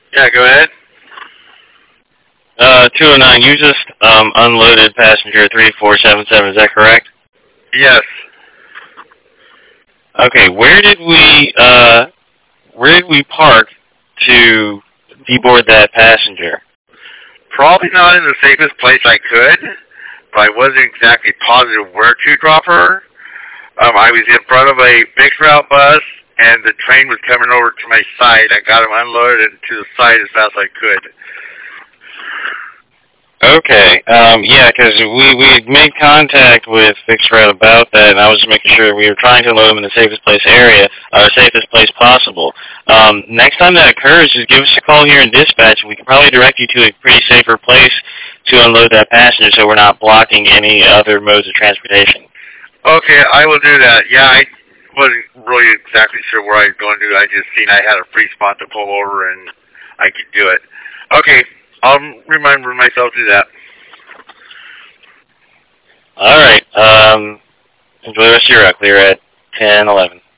Yeah, go ahead. 209, you just unloaded passenger 3477, is that correct? Yes. Okay, where did we park to deboard that passenger? Probably not in the safest place I could, but I wasn't exactly positive where to drop her. I was in front of a mixed route bus, and the train was coming over to my side. I got him unloaded to the side as fast as I could. Okay, yeah, because we had made contact with Fixed Route about that, and I was just making sure we were trying to unload them in the safest place safest place possible. Next time that occurs, just give us a call here in dispatch, and we can probably direct you to a pretty safer place to unload that passenger so we're not blocking any other modes of transportation. Okay, I will do that. Yeah, I wasn't really exactly sure where I was going to. I just seen I had a free spot to pull over, and I could do it. Okay, I'll remember myself to do that. All right, enjoy the rest of your route. Clear at 10:11.